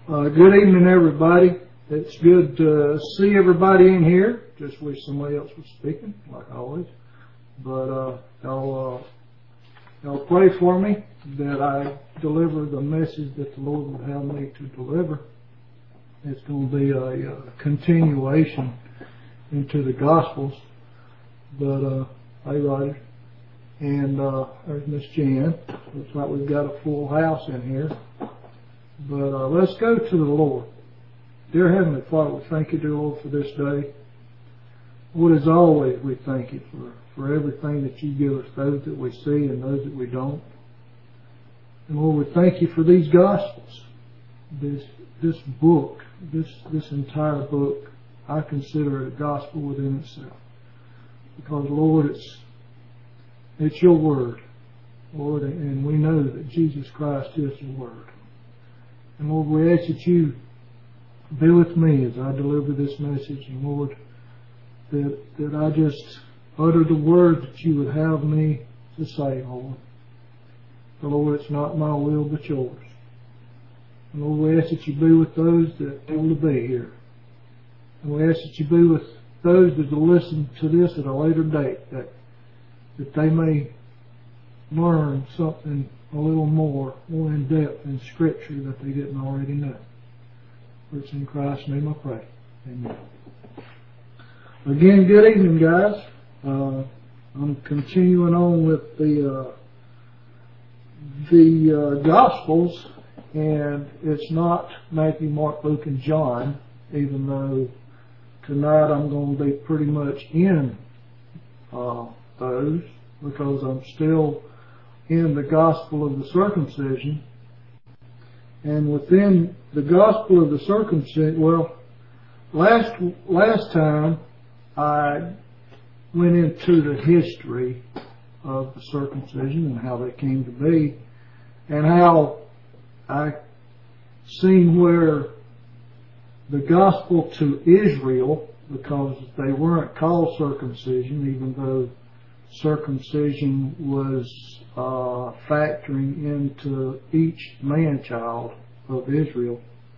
Good evening, everybody. It's good to see everybody in here. Just wish somebody else was speaking, like always. But y'all pray for me that I deliver the message that the Lord would have me to deliver. It's going to be a continuation into the Gospels. But hey, Roger, and there's Miss Jan. Looks like we've got a full house in here. But let's go to the Lord. Dear Heavenly Father, we thank you, dear Lord, for this day. Lord, as always, we thank you for everything that you give us, those that we see and those that we don't. And Lord, we thank you for these Gospels, this book, this entire book. I consider it a gospel within itself. Because, Lord, it's your word, Lord, and we know that Jesus Christ is your word. And Lord, we ask that you be with me as I deliver this message, and Lord, that I just utter the word that you would have me to say, Lord. For Lord, it's not my will but yours. And Lord, we ask that you be with those that are able to be here. And we ask that you be with those that will listen to this at a later date, that they may learn something a little more in depth in Scripture that they didn't already know. For it's in Christ's name I pray. Amen. Again, good evening, guys. I'm continuing on with the Gospels, and it's not Matthew, Mark, Luke, and John, even though tonight I'm going to be pretty much in those, because I'm still in the Gospel of the Circumcision. And within the Gospel of the Circumcision, well, last time I went into the history of the circumcision and how they came to be, and how I seen where the gospel to Israel, because they weren't called circumcision, even though circumcision was factoring into each man-child of Israel.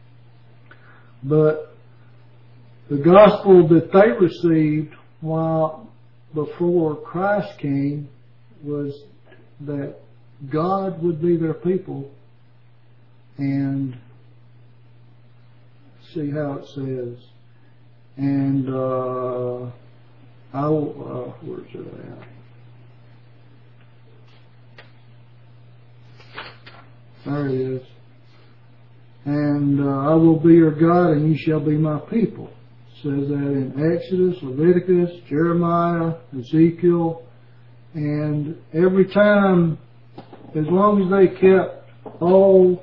But the gospel that they received while before Christ came was that God would be their people. And see how it says. And where's it at? There it is. And I will be your God, and you shall be my people. It says that in Exodus, Leviticus, Jeremiah, Ezekiel, and every time, as long as they kept all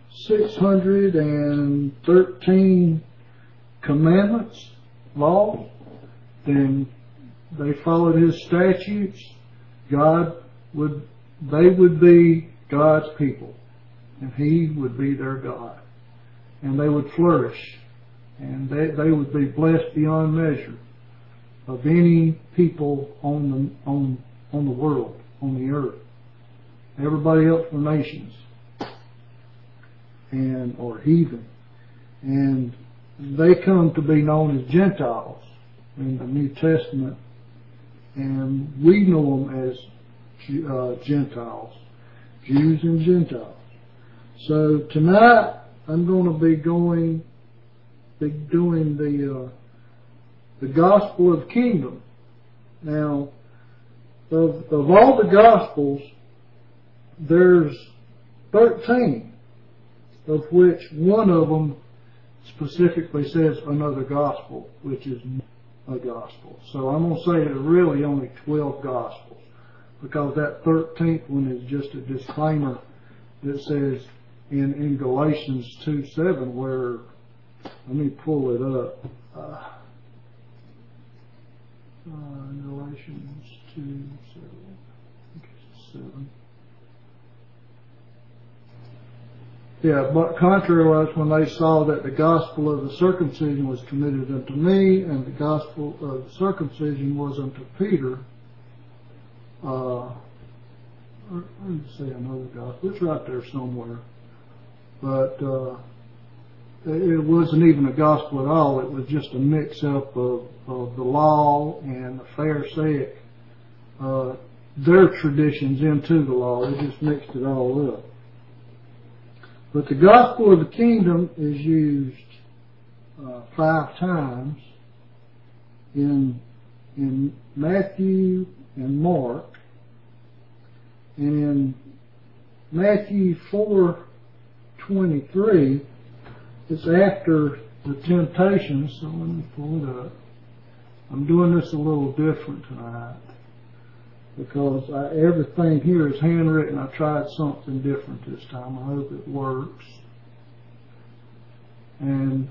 613 commandments, laws, then they followed his statutes, they would be God's people, and he would be their God, and they would flourish, and they would be blessed beyond measure of any people on the world, on the earth. Everybody else were nations or heathen, and they come to be known as Gentiles in the New Testament, and we know them as Gentiles, Jews and Gentiles. So tonight I'm going to be doing the Gospel of the Kingdom. Now, of all the Gospels, there's 13, of which one of them specifically says another gospel, which is a gospel. So I'm going to say there's really only 12 gospels, because that 13th one is just a disclaimer that says in Galatians 2:7, where, let me pull it up, Galatians 2:7, I think it's 7. Yeah, but contrariwise, when they saw that the gospel of the circumcision was committed unto me, and the gospel of the circumcision was unto Peter, let me say another gospel. It's right there somewhere. But it wasn't even a gospel at all. It was just a mix-up of the law and the Pharisaic, their traditions into the law. They just mixed it all up. But the gospel of the kingdom is used 5 times in Matthew and Mark. And in Matthew 4:23, it's after the temptations. So let me pull it up. I'm doing this a little different tonight because everything here is handwritten. I tried something different this time. I hope it works. And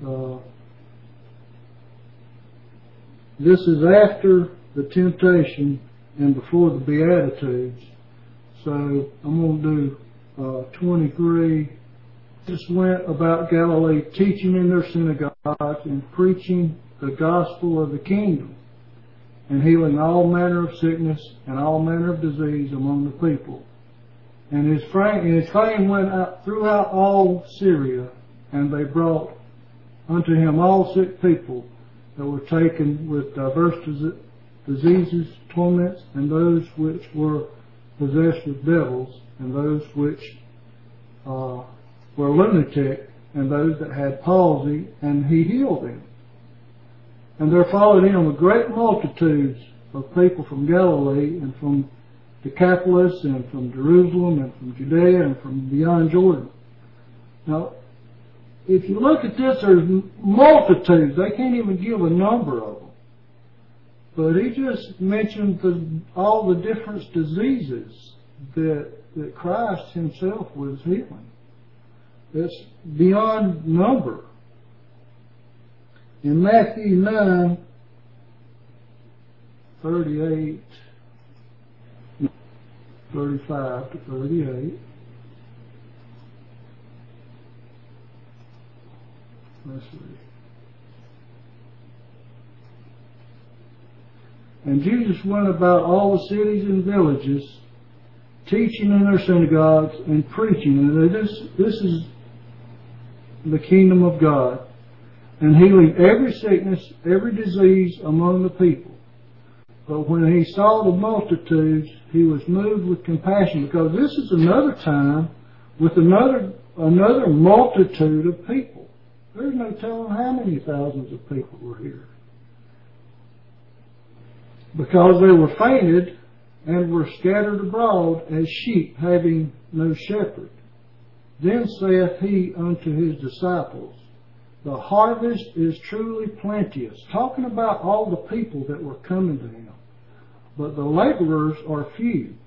this is after the temptation and before the Beatitudes. So I'm going to do 23. Jesus went about Galilee, teaching in their synagogues and preaching the gospel of the kingdom, and healing all manner of sickness and all manner of disease among the people. And his fame went out throughout all Syria, and they brought unto him all sick people that were taken with diverse diseases, torments, and those which were possessed with devils, and those which were lunatic, and those that had palsy, and he healed them. And there followed him a great multitudes of people from Galilee, and from Decapolis, and from Jerusalem, and from Judea, and from beyond Jordan. Now, if you look at this, there's multitudes. They can't even give a number of them. But he just mentioned all the different diseases that Christ himself was healing. It's beyond number. In Matthew 9:35 to 38. Let's see. And Jesus went about all the cities and villages, teaching in their synagogues and preaching. And this is the kingdom of God, and healing every sickness, every disease among the people. But when he saw the multitudes, he was moved with compassion, because this is another time with another multitude of people. There's no telling how many thousands of people were here. Because they were fainted and were scattered abroad as sheep having no shepherd. Then saith he unto his disciples, the harvest is truly plenteous. Talking about all the people that were coming to him. But the laborers are few.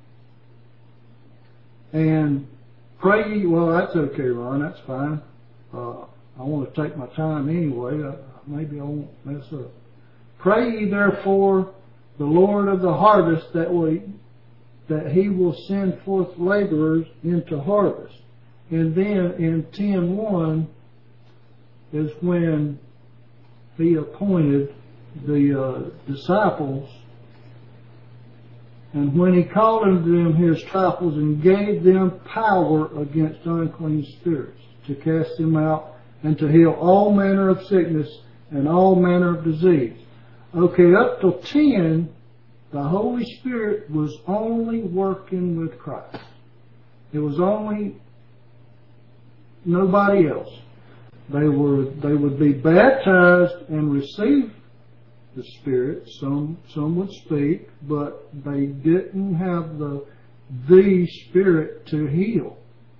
And pray ye, well, that's okay, Ron, that's fine. I want to take my time anyway. Maybe I won't mess up. Pray ye therefore the Lord of the harvest that he will send forth laborers into harvest. And then in 10:1 is when he appointed the disciples, and when he called unto them his disciples and gave them power against unclean spirits, to cast them out and to heal all manner of sickness and all manner of disease. Okay, up till 10, the Holy Spirit was only working with Christ. It was only nobody else. They would be baptized and receive the Spirit. Some would speak, but they didn't have the Spirit to heal.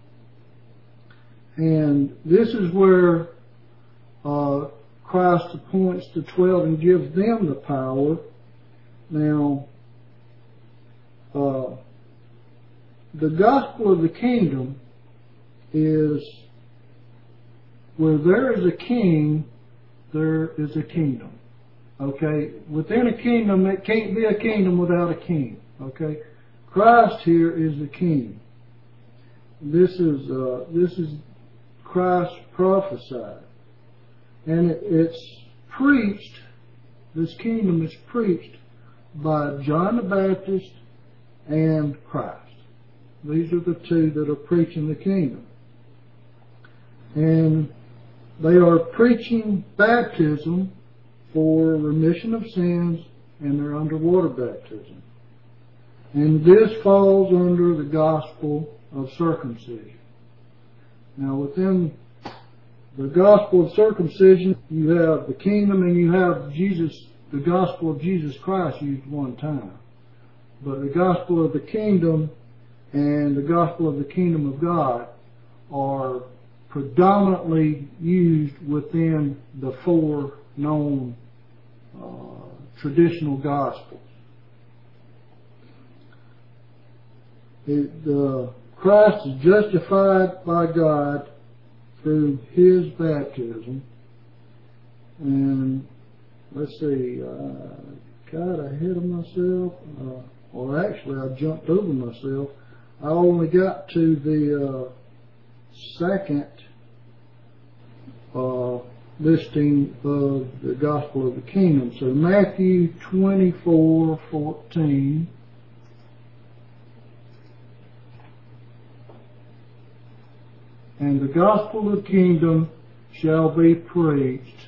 And this is where Christ appoints the 12 and gives them the power. Now, the gospel of the kingdom is where there is a king, there is a kingdom. Okay? Within a kingdom, it can't be a kingdom without a king. Okay? Christ here is the king. This is Christ prophesied. And it's preached, this kingdom is preached by John the Baptist and Christ. These are the two that are preaching the kingdom. And they are preaching baptism for remission of sins, and they're underwater baptism. And this falls under the gospel of circumcision. Now, within the gospel of circumcision, you have the kingdom and you have Jesus, the gospel of Jesus Christ used one time. But the gospel of the kingdom and the gospel of the kingdom of God are predominantly used within the four known traditional gospels. Christ is justified by God through His baptism. And let's see, I got ahead of myself. Well, actually, I jumped over myself. I only got to the second listing of the gospel of the kingdom. So Matthew 24:14. And the gospel of the kingdom shall be preached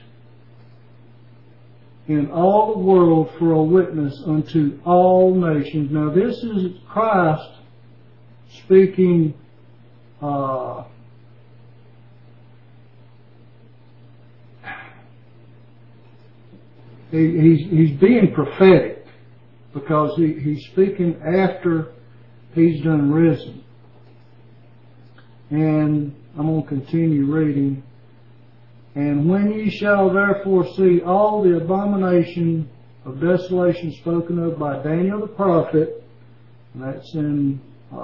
in all the world for a witness unto all nations. Now this is Christ speaking he's being prophetic, because he's speaking after He's done risen. And I'm going to continue reading. And when ye shall therefore see all the abomination of desolation spoken of by Daniel the prophet, that's in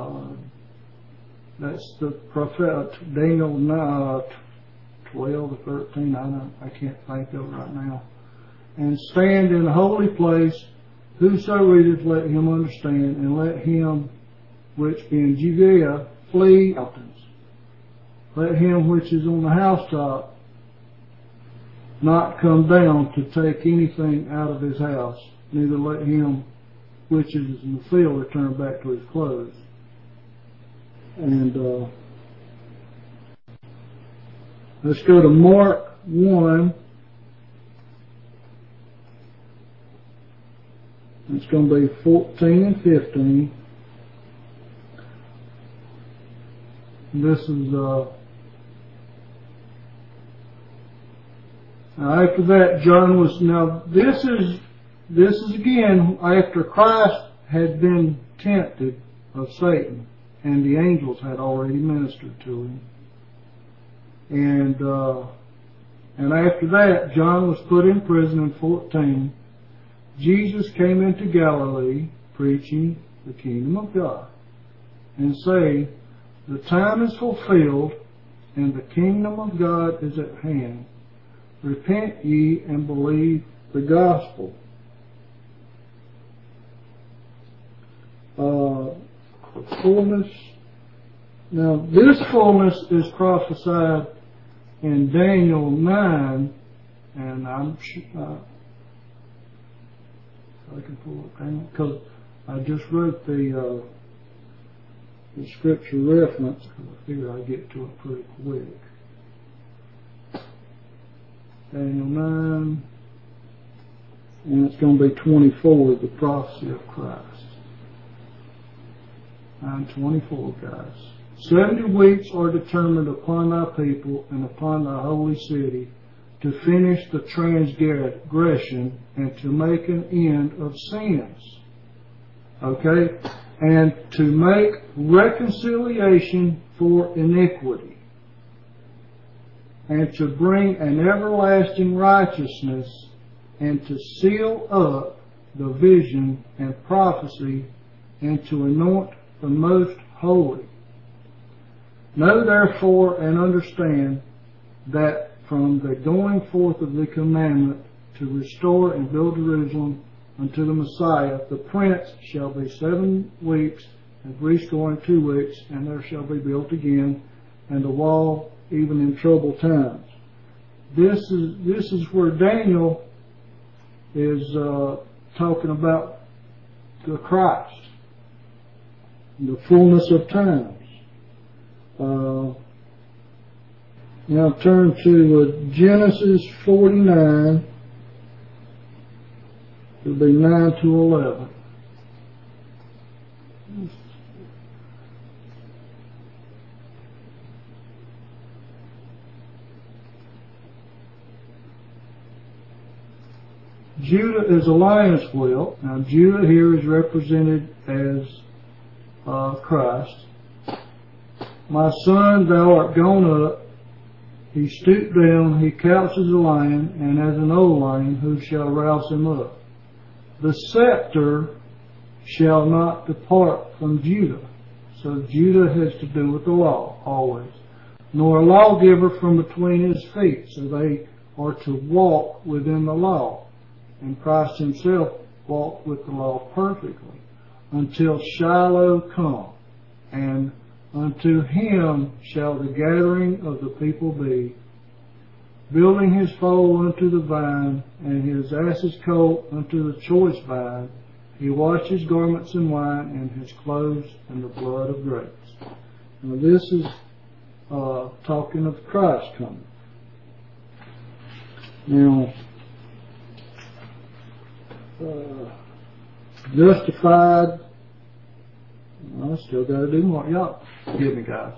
that's the prophet Daniel 12 to 13. I can't think of it right now. And stand in a holy place, whoso readeth, let him understand, and let him which be in Judea flee mountains. Let him which is on the housetop not come down to take anything out of his house, neither let him which is in the field return back to his clothes. And let's go to Mark 1. It's going to be 14 and 15. This is after that, John was, now this is again after Christ had been tempted of Satan, and the angels had already ministered to him. And after that, John was put in prison in 14. Jesus came into Galilee preaching the kingdom of God, and saying, the time is fulfilled, and the kingdom of God is at hand. Repent ye and believe the gospel. Fullness. Now, this fullness is prophesied in Daniel 9, and I'm I can pull it down because I just wrote the scripture reference, because I figure I get to it pretty quick. Daniel 9, and it's going to be 24, the prophecy of Christ. 9:24, guys. 70 weeks are determined upon thy people and upon thy holy city, to finish the transgression and to make an end of sins. Okay? And to make reconciliation for iniquity, and to bring an everlasting righteousness, and to seal up the vision and prophecy, and to anoint the most holy. Know therefore and understand that from the going forth of the commandment to restore and build Jerusalem unto the Messiah, the prince shall be 7 weeks, and threescore 2 weeks, and there shall be built again, and the wall even in troubled times. This is where Daniel is talking about the Christ, the fullness of times. Now turn to Genesis 49. It'll be 9 to 11. Judah is a lion's whelp. Now Judah here is represented as Christ. My son, thou art gone up. He stooped down, he couches a lion, and as an old lion, who shall rouse him up? The scepter shall not depart from Judah. So Judah has to do with the law, always. Nor a lawgiver from between his feet. So they are to walk within the law. And Christ himself walked with the law perfectly, until Shiloh come, and unto him shall the gathering of the people be, building his foal unto the vine, and his ass's colt unto the choice vine. He washed his garments in wine, and his clothes in the blood of grapes. Now this is talking of Christ coming. Now, justified. I still got to do more. Y'all, forgive me, guys.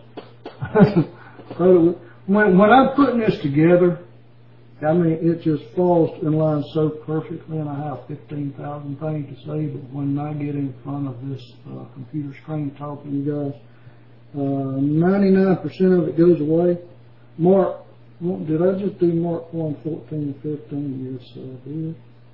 when I'm putting this together, I mean, it just falls in line so perfectly, and I have 15,000 things to say. But when I get in front of this computer screen talking to you guys, 99% of it goes away. Mark, did I just do Mark 1:14 and 15? Yes, I did.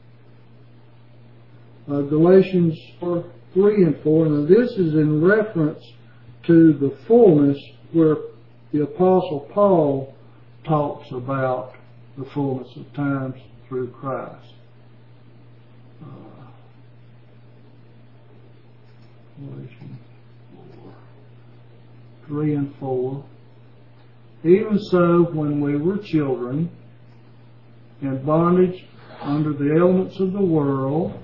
Galatians 3 and 4. Now this is in reference to the fullness where the Apostle Paul talks about the fullness of times through Christ. Galatians 3 and 4. Even so, when we were children, in bondage under the elements of the world,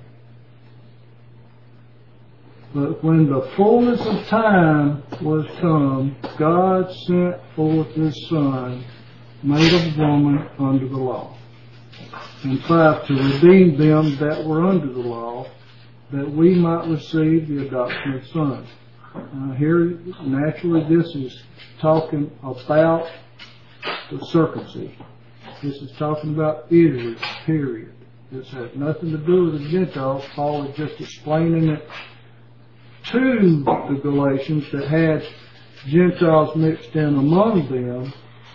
but when the fullness of time was come, God sent forth his Son, made of woman under the law. And 5, to redeem them that were under the law, that we might receive the adoption of sons. Here, naturally, this is talking about the circumcision. This is talking about Israel, period. This has nothing to do with the Gentiles. Paul is just explaining it to the Galatians that had Gentiles mixed in among them,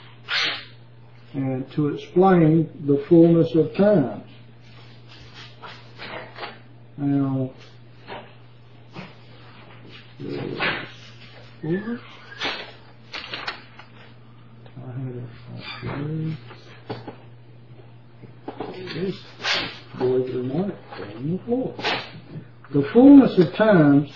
and to explain the fullness of times. Now, believe it or not, on the floor. The fullness of times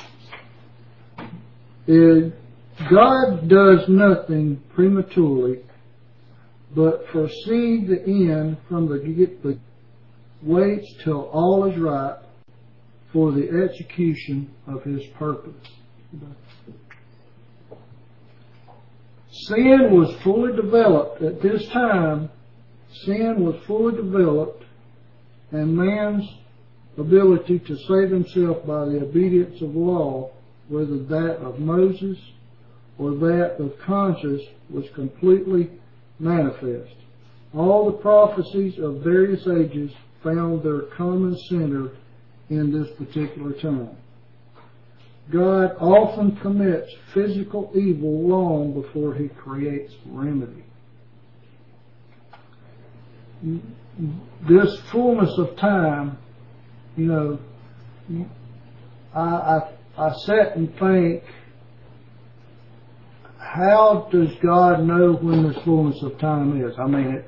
is God does nothing prematurely, but foresee the end from the get, waits till all is right for the execution of his purpose. Sin was fully developed at this time. Sin was fully developed, and man's ability to save himself by the obedience of law, whether that of Moses or that of conscience, was completely manifest. All the prophecies of various ages found their common center in this particular time. God often commits physical evil long before he creates remedy. This fullness of time, you know, I sat and think, how does God know when this fullness of time is? I mean,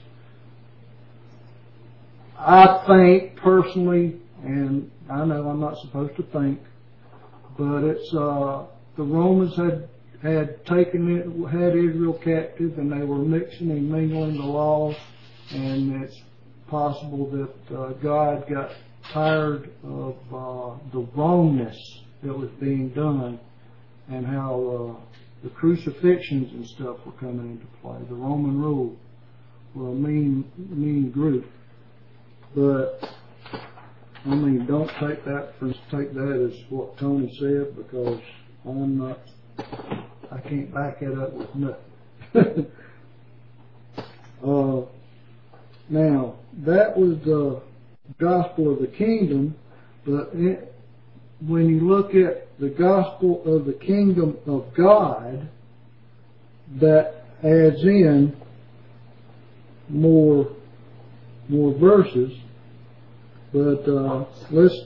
I think personally, and I know I'm not supposed to think, but it's the Romans had taken it, had Israel captive, and they were mixing and mingling the laws, and it's possible that God got tired of the wrongness that was being done, and how the crucifixions and stuff were coming into play. The Roman rule were a mean group. But I mean, don't take that as what Tony said, because I can't back it up with nothing. Now, that was the gospel of the kingdom, but when you look at the gospel of the kingdom of God, that adds in more verses. But let's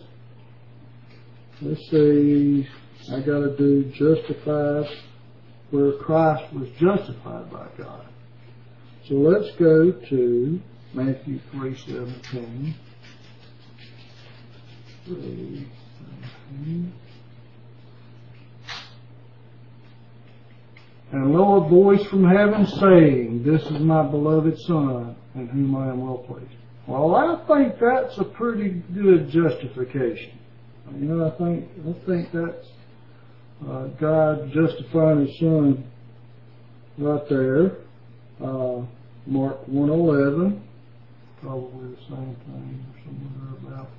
see. I got to do justified, where Christ was justified by God. So let's go to Matthew 3:17. And lo, a voice from heaven saying, "This is my beloved Son, in whom I am well pleased." Well, I think that's a pretty good justification. You know, I think that's God justifying His Son right there. Mark 1:11, probably the same thing, or somewhere about.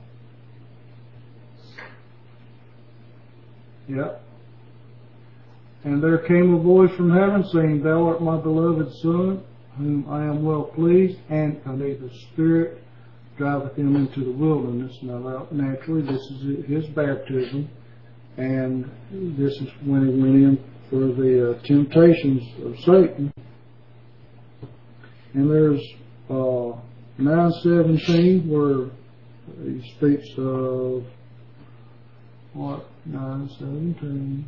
Yep. And there came a voice from heaven saying, "Thou art my beloved Son, whom I am well pleased," and the Spirit driveth him into the wilderness. Now, naturally, this is his baptism, and this is when he went in for the temptations of Satan. And there's 9:17 where he speaks of what? 9:17.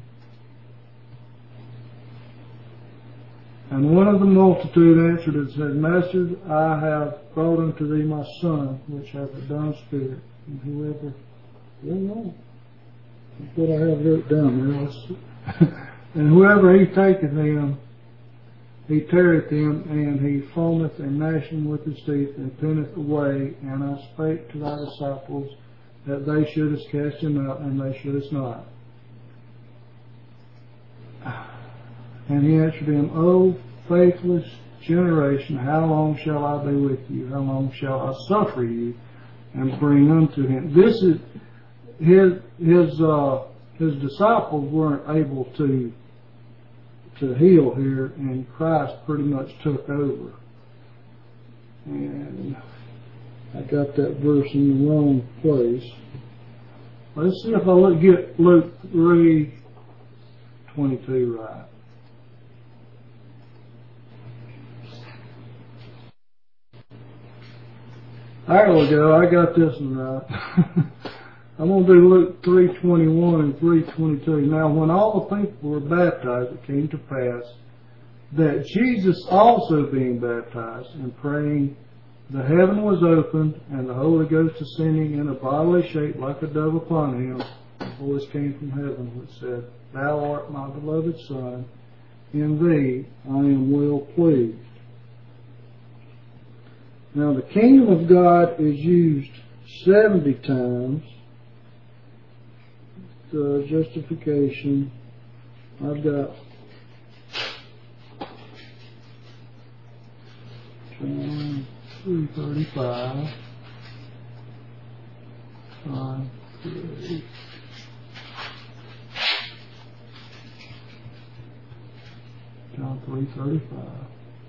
And one of the multitude answered and said, "Master, I have brought unto thee my son, which hath a dumb spirit, and whoever..." That's what I have wrote down there. "And whoever he taketh him, he teareth him, and he foameth and gnasheth with his teeth, and turneth away. And I spake to thy disciples that they shouldest cast him out, and they shouldest not. And he answered him, O faithless generation, how long shall I be with you? How long shall I suffer you, and bring unto him?" This is his disciples weren't able to heal here, and Christ pretty much took over. And I got that verse in the wrong place. Let's see if I get Luke 3:22 right. There we go. I got this one right. I'm going to do Luke 3:21 and 3:22. Now, when all the people were baptized, it came to pass that Jesus also being baptized and praying, the heaven was opened, and the Holy Ghost ascending in a bodily shape like a dove upon him. A voice came from heaven which said, "Thou art my beloved Son, in thee I am well pleased." Now, the kingdom of God is used 70 times. The justification, I've got John 3:35, John 3. John 3:35.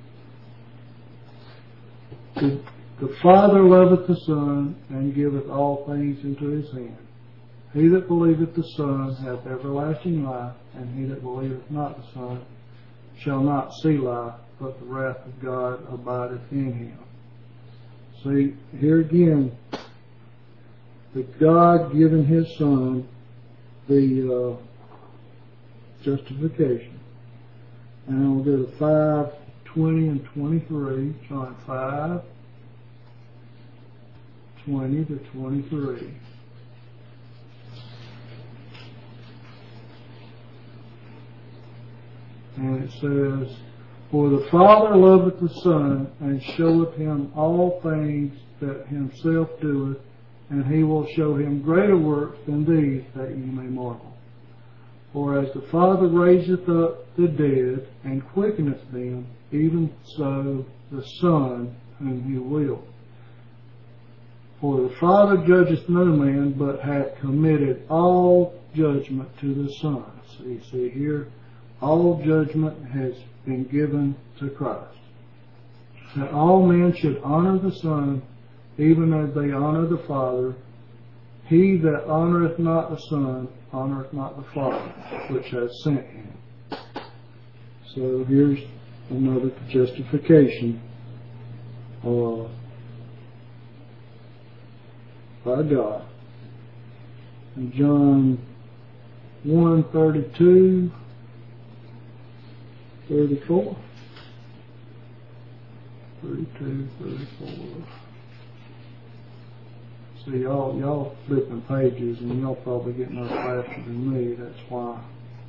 The Father loveth the Son, and giveth all things into his hand. He that believeth the Son hath everlasting life, and he that believeth not the Son shall not see life, but the wrath of God abideth in him. See, here again, the God giving his Son the justification. And I'll go to 5:20 and 23, John 5:20 to 23. And it says, "For the Father loveth the Son, and showeth him all things that himself doeth, and he will show him greater works than these, that ye may marvel." For as the Father raiseth up the dead, and quickeneth them, even so the Son, whom he will. For the Father judgeth no man, but hath committed all judgment to the Son. So you see here, all judgment has been given to Christ. That all men should honor the Son, even as they honor the Father. He that honoreth not the Son, honoreth not the Father, which hath sent him. So here's another justification by God. In John 1:32, 34. 32, 34. See, y'all flipping pages, and y'all probably getting up faster than me. That's why.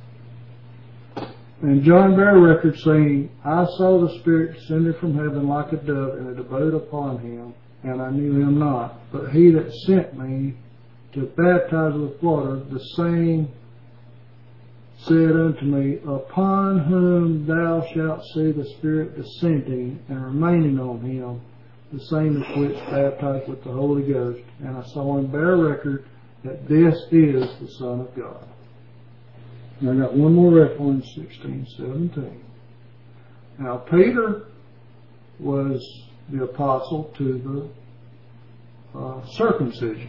And John bare record, saying, I saw the Spirit descended from heaven like a dove, and it abode upon him, and I knew him not. But he that sent me to baptize with water, the same said unto me, Upon whom thou shalt see the Spirit descending and remaining on him, the same is which baptized with the Holy Ghost. And I saw him bear record that this is the Son of God. And I got one more reference, 16:17. Now Peter was the apostle to the circumcision.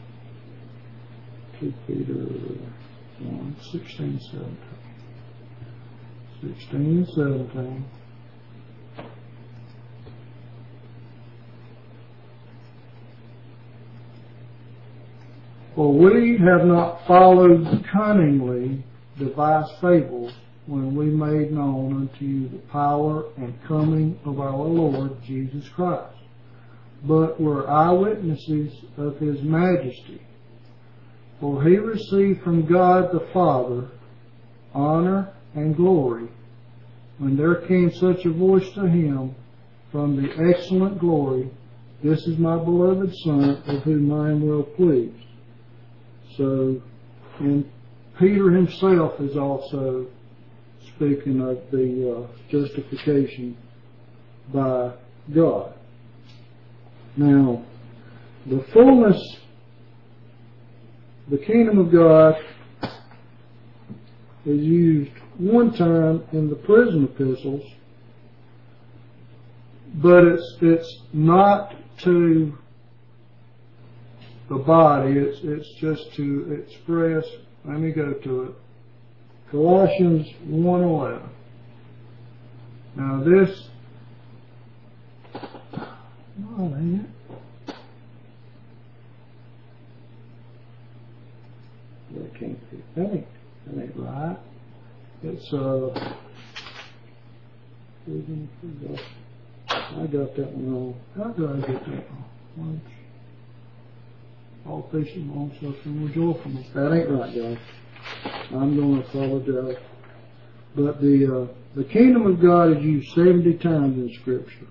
2 Peter 1, 16, 17. 16, 17. For we have not followed cunningly devised fables when we made known unto you the power and coming of our Lord Jesus Christ, but were eyewitnesses of his majesty. For he received from God the Father honor and glory, when there came such a voice to him from the excellent glory, This is my beloved Son, of whom I am well pleased. So, and Peter himself is also speaking of the justification by God. Now, the fullness, the kingdom of God is used one time in the prison epistles, but it's not to the body, it's just to express, let me go to it, Colossians 1:11. Now this, oh, ain't it? That can't be, that ain't right. It's, I got that one wrong. How did I get that wrong? All patience, long suffering, with joyfulness. That ain't right, guys. I'm going to apologize. But the kingdom of God is used 70 times in Scripture.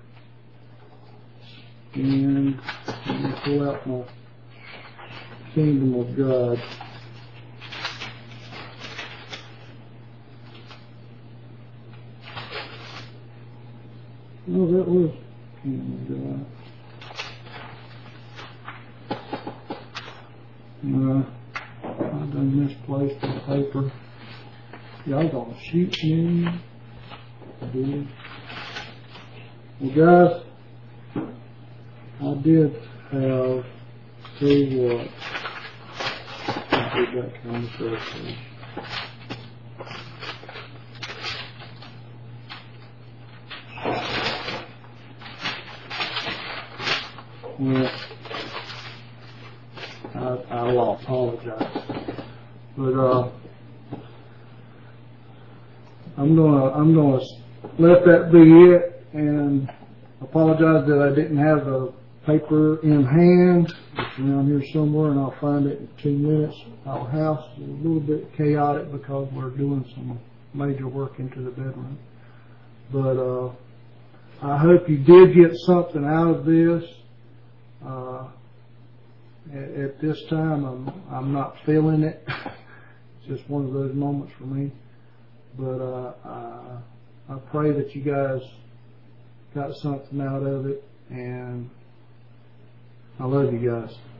And let me pull out my kingdom of God. No, that was kingdom of God. I done misplaced the paper. Y'all gonna shoot me? Dude. Well, guys, I did have, tell you what, I did that kind of stuff. Well, I'll apologize, but I'm gonna let that be it, and apologize that I didn't have the paper in hand. It's around here somewhere, and I'll find it in 2 minutes. Our house is a little bit chaotic because we're doing some major work into the bedroom, but I hope you did get something out of this. At this time, I'm not feeling it. just one of those moments for me. But I pray that you guys got something out of it, and I love you guys.